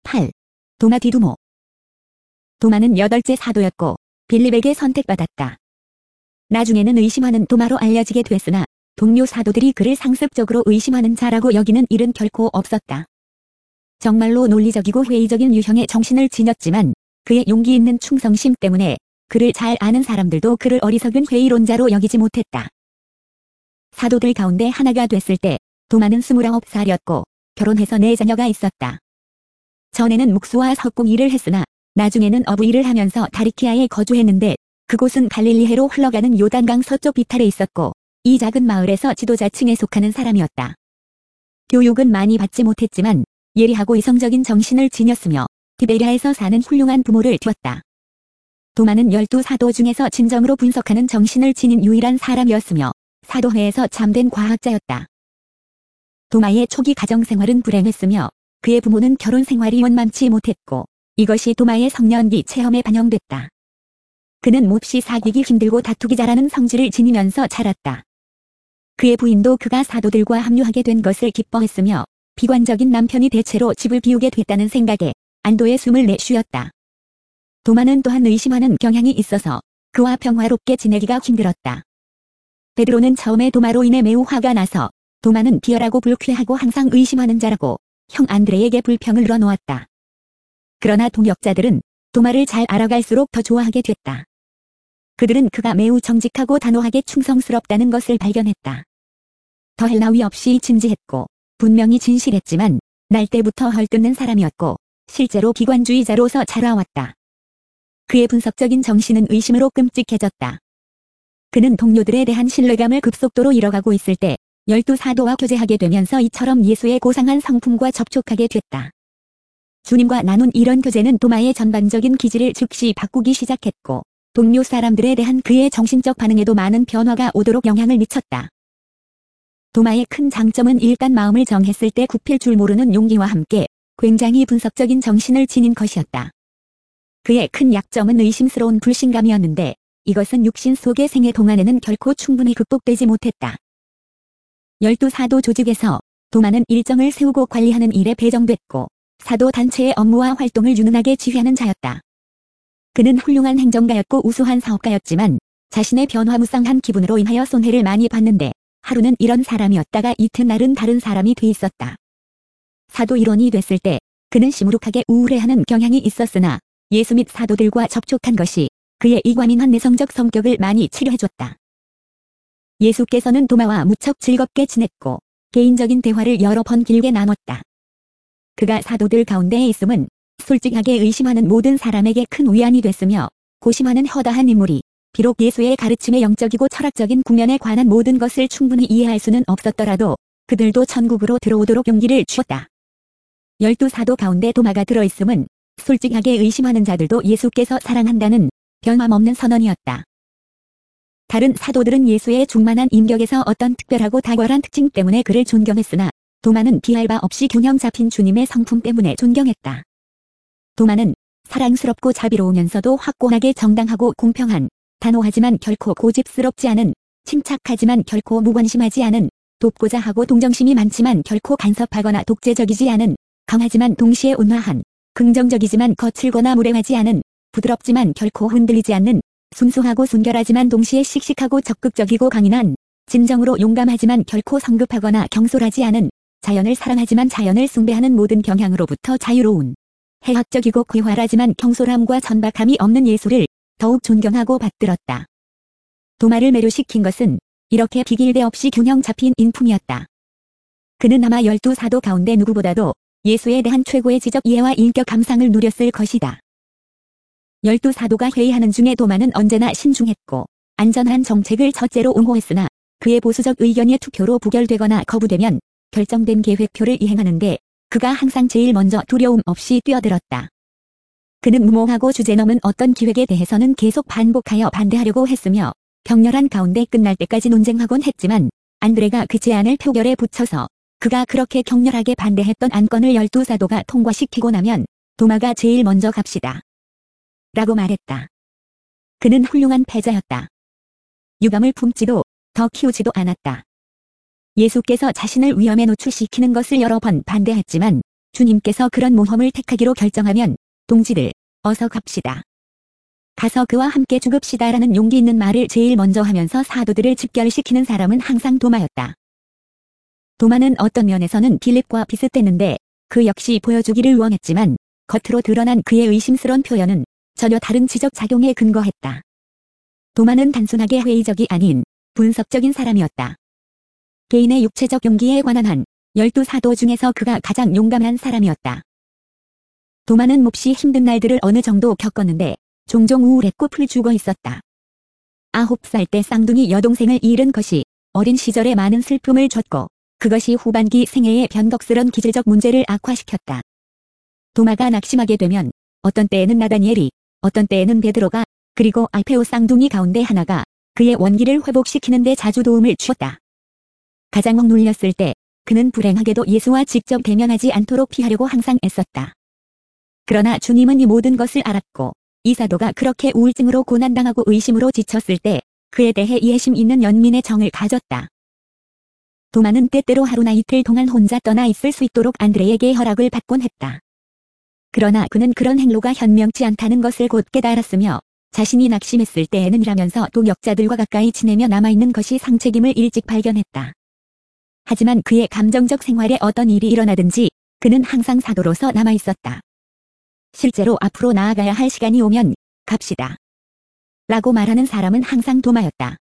8. 도마 디두모. 도마는 여덟째 사도였고 빌립에게 선택받았다. 나중에는 의심하는 도마로 알려지게 됐으나 동료 사도들이 그를 상습적으로 의심하는 자라고 여기는 일은 결코 없었다. 정말로 논리적이고 회의적인 유형의 정신을 지녔지만 그의 용기 있는 충성심 때문에 그를 잘 아는 사람들도 그를 어리석은 회의론자로 여기지 못했다. 사도들 가운데 하나가 됐을 때 도마는 29살이었고 결혼해서 4자녀가 있었다. 전에는 목수와 석공 일을 했으나 나중에는 어부 일을 하면서 다리키아에 거주했는데 그곳은 갈릴리해로 흘러가는 요단강 서쪽 비탈에 있었고 이 작은 마을에서 지도자층에 속하는 사람이었다. 교육은 많이 받지 못했지만 예리하고 이성적인 정신을 지녔으며 디베리아에서 사는 훌륭한 부모를 두었다. 도마는 12사도 중에서 진정으로 분석하는 정신을 지닌 유일한 사람이었으며 사도회에서 참된 과학자였다. 도마의 초기 가정생활은 불행했으며 그의 부모는 결혼 생활이 원만치 못했고 이것이 도마의 성년기 체험에 반영됐다. 그는 몹시 사귀기 힘들고 다투기 잘하는 성질을 지니면서 자랐다. 그의 부인도 그가 사도들과 합류하게 된 것을 기뻐했으며 비관적인 남편이 대체로 집을 비우게 됐다는 생각에 안도의 숨을 내쉬었다. 도마는 또한 의심하는 경향이 있어서 그와 평화롭게 지내기가 힘들었다. 베드로는 처음에 도마로 인해 매우 화가 나서 도마는 비열하고 불쾌하고 항상 의심하는 자라고 형 안드레에게 불평을 늘어놓았다. 그러나 동역자들은 도마를 잘 알아갈수록 더 좋아하게 됐다. 그들은 그가 매우 정직하고 단호하게 충성스럽다는 것을 발견했다. 더할 나위 없이 진지했고 분명히 진실했지만 날 때부터 헐뜯는 사람이었고 실제로 기관주의자로서 자라왔다. 그의 분석적인 정신은 의심으로 끔찍해졌다. 그는 동료들에 대한 신뢰감을 급속도로 잃어가고 있을 때 12사도와 교제하게 되면서 이처럼 예수의 고상한 성품과 접촉하게 됐다. 주님과 나눈 이런 교제는 도마의 전반적인 기질을 즉시 바꾸기 시작했고 동료 사람들에 대한 그의 정신적 반응에도 많은 변화가 오도록 영향을 미쳤다. 도마의 큰 장점은 일단 마음을 정했을 때 굽힐 줄 모르는 용기와 함께 굉장히 분석적인 정신을 지닌 것이었다. 그의 큰 약점은 의심스러운 불신감이었는데 이것은 육신 속의 생애 동안에는 결코 충분히 극복되지 못했다. 12사도 조직에서 도마는 일정을 세우고 관리하는 일에 배정됐고 사도 단체의 업무와 활동을 유능하게 지휘하는 자였다. 그는 훌륭한 행정가였고 우수한 사업가였지만 자신의 변화무쌍한 기분으로 인하여 손해를 많이 봤는데 하루는 이런 사람이었다가 이튿날은 다른 사람이 돼 있었다. 사도 일원이 됐을 때 그는 시무룩하게 우울해하는 경향이 있었으나 예수 및 사도들과 접촉한 것이 그의 이관인한 내성적 성격을 많이 치료해줬다. 예수께서는 도마와 무척 즐겁게 지냈고 개인적인 대화를 여러 번 길게 나눴다. 그가 사도들 가운데에 있음은 솔직하게 의심하는 모든 사람에게 큰 위안이 됐으며 고심하는 허다한 인물이 비록 예수의 가르침의 영적이고 철학적인 국면에 관한 모든 것을 충분히 이해할 수는 없었더라도 그들도 천국으로 들어오도록 용기를 주었다. 12사도 가운데 도마가 들어있음은 솔직하게 의심하는 자들도 예수께서 사랑한다는 변함없는 선언이었다. 다른 사도들은 예수의 충만한 인격에서 어떤 특별하고 탁월한 특징 때문에 그를 존경했으나 도마는 비할 바 없이 균형 잡힌 주님의 성품 때문에 존경했다. 도마는 사랑스럽고 자비로우면서도 확고하게 정당하고 공평한, 단호하지만 결코 고집스럽지 않은, 침착하지만 결코 무관심하지 않은, 돕고자 하고 동정심이 많지만 결코 간섭하거나 독재적이지 않은, 강하지만 동시에 온화한, 긍정적이지만 거칠거나 무례하지 않은, 부드럽지만 결코 흔들리지 않는, 순수하고 순결하지만 동시에 씩씩하고 적극적이고 강인한, 진정으로 용감하지만 결코 성급하거나 경솔하지 않은, 자연을 사랑하지만 자연을 숭배하는 모든 경향으로부터 자유로운, 해학적이고 쾌활하지만 경솔함과 천박함이 없는 예수를 더욱 존경하고 받들었다. 도마를 매료시킨 것은 이렇게 비길대 없이 균형 잡힌 인품이었다. 그는 아마 12사도 가운데 누구보다도 예수에 대한 최고의 지적 이해와 인격 감상을 누렸을 것이다. 12사도가 회의하는 중에 도마는 언제나 신중했고 안전한 정책을 첫째로 옹호했으나 그의 보수적 의견이 투표로 부결되거나 거부되면 결정된 계획표를 이행하는데 그가 항상 제일 먼저 두려움 없이 뛰어들었다. 그는 무모하고 주제넘은 어떤 기획에 대해서는 계속 반복하여 반대하려고 했으며 격렬한 가운데 끝날 때까지 논쟁하곤 했지만 안드레가 그 제안을 표결에 붙여서 그가 그렇게 격렬하게 반대했던 안건을 12사도가 통과시키고 나면 도마가 제일 먼저 갑시다. 라고 말했다. 그는 훌륭한 패자였다. 유감을 품지도 더 키우지도 않았다. 예수께서 자신을 위험에 노출시키는 것을 여러 번 반대했지만 주님께서 그런 모험을 택하기로 결정하면 동지들 어서 갑시다. 가서 그와 함께 죽읍시다라는 용기 있는 말을 제일 먼저 하면서 사도들을 집결시키는 사람은 항상 도마였다. 도마는 어떤 면에서는 빌립과 비슷했는데 그 역시 보여주기를 원했지만 겉으로 드러난 그의 의심스러운 표현은 전혀 다른 지적작용에 근거했다. 도마는 단순하게 회의적이 아닌 분석적인 사람이었다. 개인의 육체적 용기에 관한 한 12사도 중에서 그가 가장 용감한 사람이었다. 도마는 몹시 힘든 날들을 어느 정도 겪었는데 종종 우울했고 풀 죽어 있었다. 9살 때 쌍둥이 여동생을 잃은 것이 어린 시절에 많은 슬픔을 줬고 그것이 후반기 생애의 변덕스런 기질적 문제를 악화시켰다. 도마가 낙심하게 되면 어떤 때에는 나다니엘이, 어떤 때에는 베드로가, 그리고 알페오 쌍둥이 가운데 하나가 그의 원기를 회복시키는 데 자주 도움을 주었다. 가장 억눌렸을 때 그는 불행하게도 예수와 직접 대면하지 않도록 피하려고 항상 애썼다. 그러나 주님은 이 모든 것을 알았고 이 사도가 그렇게 우울증으로 고난당하고 의심으로 지쳤을 때 그에 대해 이해심 있는 연민의 정을 가졌다. 도마는 때때로 하루나 이틀 동안 혼자 떠나 있을 수 있도록 안드레에게 허락을 받곤 했다. 그러나 그는 그런 행로가 현명치 않다는 것을 곧 깨달았으며 자신이 낙심했을 때에는 일하면서 동역자들과 가까이 지내며 남아있는 것이 상책임을 일찍 발견했다. 하지만 그의 감정적 생활에 어떤 일이 일어나든지 그는 항상 사도로서 남아있었다. 실제로 앞으로 나아가야 할 시간이 오면 갑시다. 라고 말하는 사람은 항상 도마였다.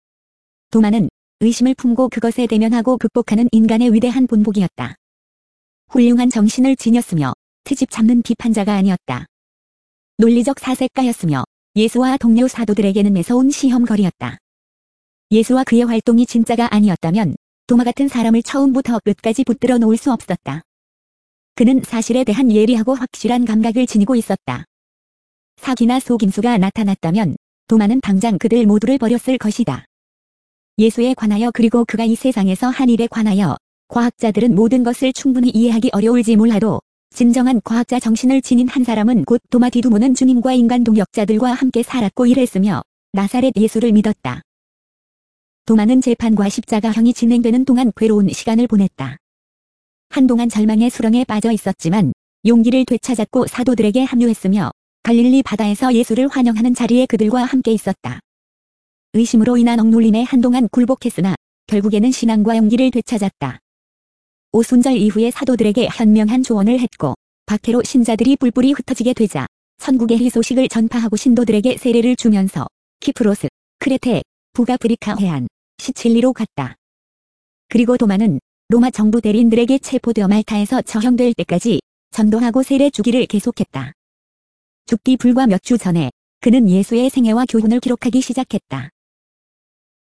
도마는 의심을 품고 그것에 대면하고 극복하는 인간의 위대한 본보기였다. 훌륭한 정신을 지녔으며 트집 잡는 비판자가 아니었다. 논리적 사색가였으며 예수와 동료 사도들에게는 매서운 시험거리였다. 예수와 그의 활동이 진짜가 아니었다면 도마 같은 사람을 처음부터 끝까지 붙들어 놓을 수 없었다. 그는 사실에 대한 예리하고 확실한 감각을 지니고 있었다. 사기나 속임수가 나타났다면 도마는 당장 그들 모두를 버렸을 것이다. 예수에 관하여 그리고 그가 이 세상에서 한 일에 관하여 과학자들은 모든 것을 충분히 이해하기 어려울지 몰라도 진정한 과학자 정신을 지닌 한 사람은 곧 도마 디두모는 주님과 인간 동역자들과 함께 살았고 일했으며 나사렛 예수를 믿었다. 도마는 재판과 십자가형이 진행되는 동안 괴로운 시간을 보냈다. 한동안 절망의 수렁에 빠져 있었지만 용기를 되찾았고 사도들에게 합류했으며 갈릴리 바다에서 예수를 환영하는 자리에 그들과 함께 있었다. 의심으로 인한 억눌림에 한동안 굴복했으나 결국에는 신앙과 용기를 되찾았다. 오순절 이후에 사도들에게 현명한 조언을 했고 박해로 신자들이 뿔뿔이 흩어지게 되자 천국의 희소식을 전파하고 신도들에게 세례를 주면서 키프로스, 크레테, 북아프리카 해안, 시칠리로 갔다. 그리고 도마는 로마 정부 대리인들에게 체포되어 말타에서 처형될 때까지 전도하고 세례 주기를 계속했다. 죽기 불과 몇 주 전에 그는 예수의 생애와 교훈을 기록하기 시작했다.